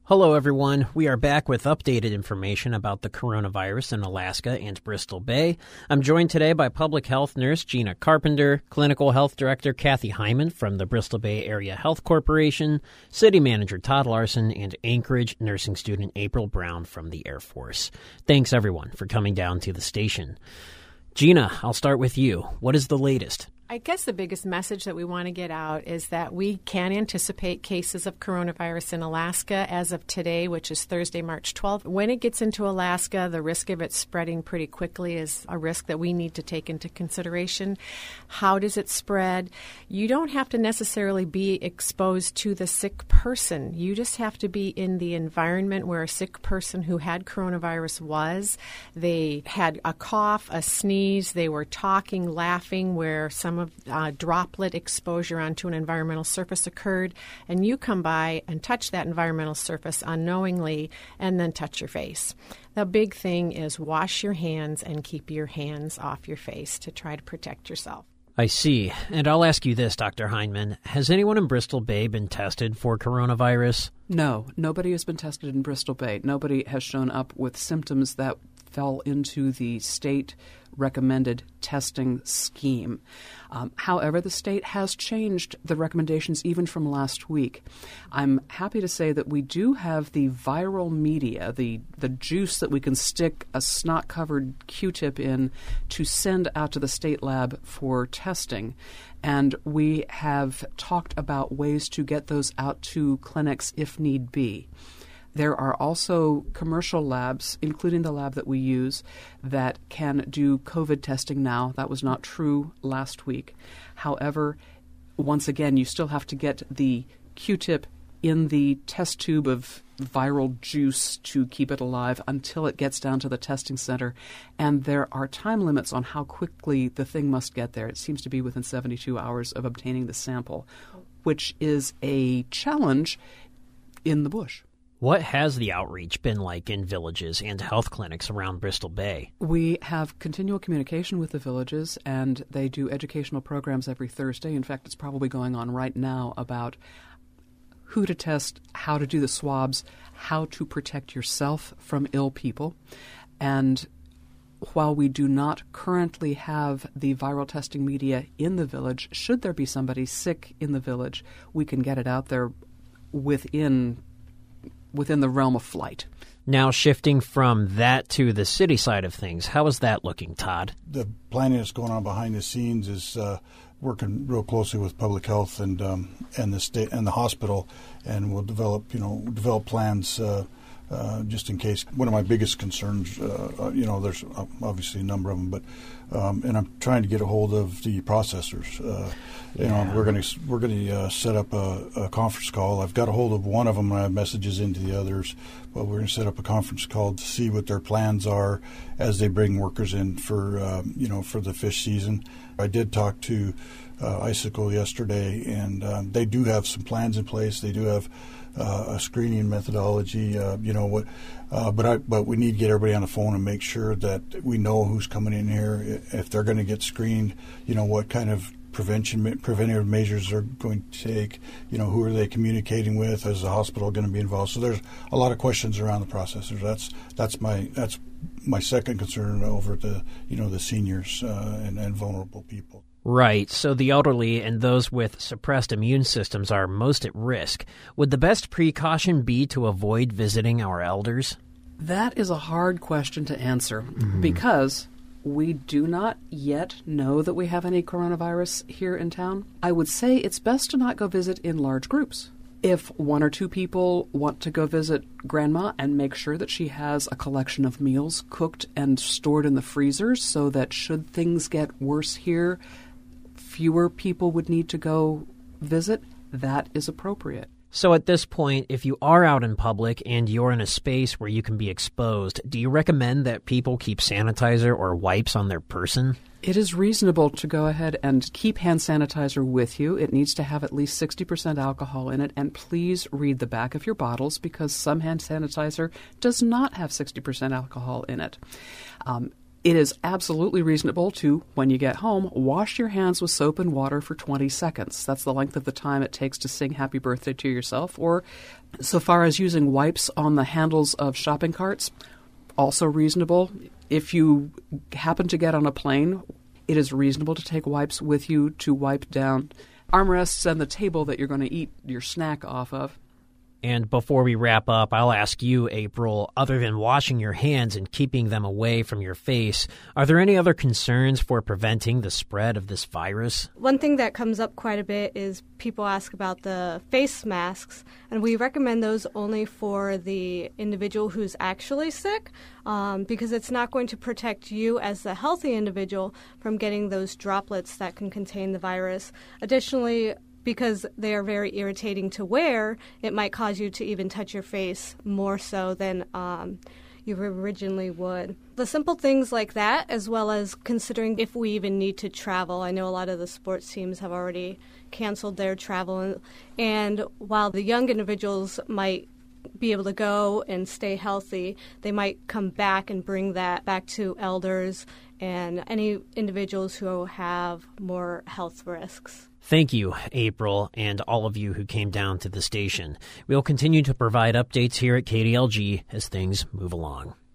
Hello, everyone. We are back with updated information about the coronavirus in Alaska and Bristol Bay. I'm joined today by public health nurse Gina Carpenter, clinical health director Kathy Hyman from the Bristol Bay Area Health Corporation, city manager Todd Larson, and Anchorage nursing student April Brown from the Air Force. Thanks, everyone, for coming down to the station. Gina, I'll start with you. What is the latest? I guess the biggest message that we want to get out is that we can anticipate cases of coronavirus in Alaska as of today, which is Thursday, March 12th. When it gets into Alaska, the risk of it spreading pretty quickly is a risk that we need to take into consideration. How does it spread? You don't have to necessarily be exposed to the sick person. You just have to be in the environment where a sick person who had coronavirus was. They had a cough, a sneeze, they were talking, laughing, where some of droplet exposure onto an environmental surface occurred, and you come by and touch that environmental surface unknowingly and then touch your face. The big thing is wash your hands and keep your hands off your face to try to protect yourself. I see. And I'll ask you this, Dr. Hyman. Has anyone in Bristol Bay been tested for coronavirus? No, nobody has been tested in Bristol Bay. Nobody has shown up with symptoms that fell into the state-recommended testing scheme. However, the state has changed the recommendations even from last week. I'm happy to say that we do have the viral media, the juice that we can stick a snot-covered Q-tip in to send out to the state lab for testing. And we have talked about ways to get those out to clinics if need be. There are also commercial labs, including the lab that we use, that can do COVID testing now. That was not true last week. However, once again, you still have to get the Q-tip in the test tube of viral juice to keep it alive until it gets down to the testing center. And there are time limits on how quickly the thing must get there. It seems to be within 72 hours of obtaining the sample, which is a challenge in the bush. What has the outreach been like in villages and health clinics around Bristol Bay? We have continual communication with the villages, and they do educational programs every Thursday. In fact, it's probably going on right now about who to test, how to do the swabs, how to protect yourself from ill people. And while we do not currently have the viral testing media in the village, should there be somebody sick in the village, we can get it out there within the realm of flight. Now, shifting from that to the city side of things, how is that looking, Todd? The planning that's going on behind the scenes is working real closely with public health and the state and the hospital, and we'll develop plans just in case. One of my biggest concerns, there's obviously a number of them, but and I'm trying to get a hold of the processors. We're going to set up a conference call. I've got a hold of one of them, and I have messages into the others. But we're going to set up a conference call to see what their plans are as they bring workers in for for the fish season. I did talk to Icicle yesterday, and they do have some plans in place. They do have a screening methodology, but we need to get everybody on the phone and make sure that we know who's coming in here, if they're going to get screened, what kind of preventative measures they're going to take, who are they communicating with, is the hospital going to be involved? So there's a lot of questions around the processors. That's my second concern over the seniors and vulnerable people. Right, so the elderly and those with suppressed immune systems are most at risk. Would the best precaution be to avoid visiting our elders? That is a hard question to answer because we do not yet know that we have any coronavirus here in town. I would say it's best to not go visit in large groups. If one or two people want to go visit Grandma and make sure that she has a collection of meals cooked and stored in the freezer so that should things get worse here, fewer people would need to go visit, that is appropriate. So at this point, if you are out in public and you're in a space where you can be exposed, do you recommend that people keep sanitizer or wipes on their person? It is reasonable to go ahead and keep hand sanitizer with you. It needs to have at least 60% alcohol in it, and please read the back of your bottles because some hand sanitizer does not have 60% alcohol in it. It is absolutely reasonable to, when you get home, wash your hands with soap and water for 20 seconds. That's the length of the time it takes to sing happy birthday to yourself. Or so far as using wipes on the handles of shopping carts, also reasonable. If you happen to get on a plane, it is reasonable to take wipes with you to wipe down armrests and the table that you're going to eat your snack off of. And before we wrap up, I'll ask you, April, other than washing your hands and keeping them away from your face, are there any other concerns for preventing the spread of this virus? One thing that comes up quite a bit is people ask about the face masks, and we recommend those only for the individual who's actually sick, because it's not going to protect you as the healthy individual from getting those droplets that can contain the virus. Additionally, because they are very irritating to wear, it might cause you to even touch your face more so than you originally would. The simple things like that, as well as considering if we even need to travel. I know a lot of the sports teams have already canceled their travel, and while the young individuals might be able to go and stay healthy, they might come back and bring that back to elders and any individuals who have more health risks. Thank you, April, and all of you who came down to the station. We'll continue to provide updates here at KDLG as things move along.